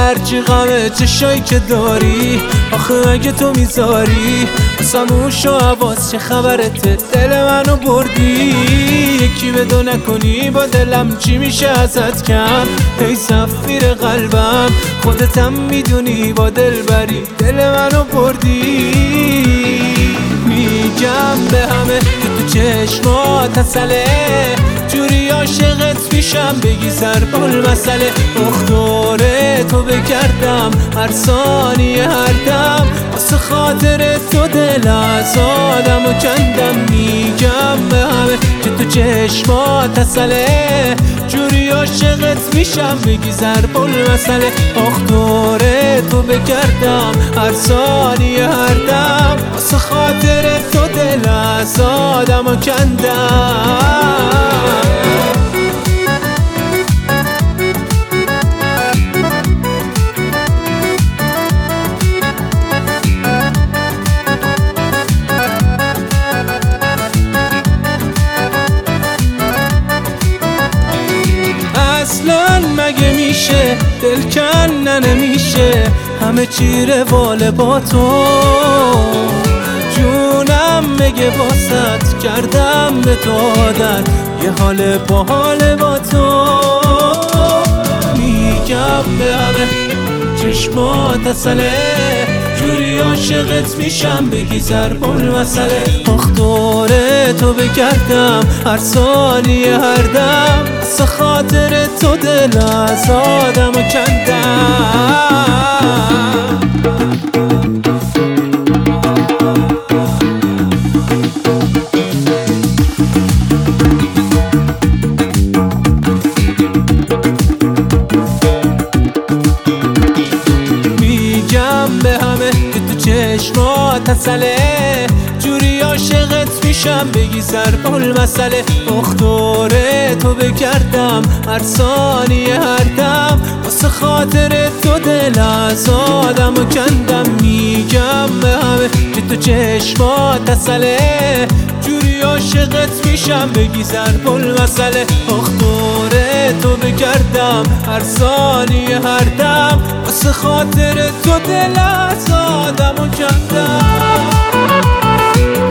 هرچی غمه چشایی که داری، آخه اگه تو میذاری سموش و عواز چه خبرته؟ دل منو بردی، یکی بدو نکنی با دلم چی میشه ازت کم؟ ای سفیر قلبم خودتم میدونی با دل بری دل منو بردی. میگم به همه که تو چشمات اصله، جوری عاشقت میشم بگی سربال مسئله. دختره تو بکردم هر ثانیه هر دم، واسه خاطر تو دل از آدمو کندم. میگم به همه که تو چشمات اصله، جوری عاشقت میشم بگی سربال مسئله. دختره تو بکردم هر ثانیه هر دم، واسه خاطر تو دل از آدمو کندم. اصلا مگه میشه دل کنن نمیشه، همه چی روال با تو جونم مگه واسط کردم به تو عادت، یه حال با حال با تو. میگم به همه چشمات اصله، جوری عاشقت میشم بگی سربال مسئله. دختره تو بکردم هر ثانیه هر دم، واسه خاطر تو دل از آدمو کندم. به همه که تو چشمات اصله، جوری عاشقت میشم بگی سربال مسئله. دختره تو بکردم هر ثانیه هر دم، واسه خاطر تو دل از آدمو کندم. میگم به همه که تو چشمات اصله، جوری عاشقت میشم بگی سربال مسئله. دختره تو بکردم هر ثانیه هر دم، واسه خاطر تو دل از آدمو کندم.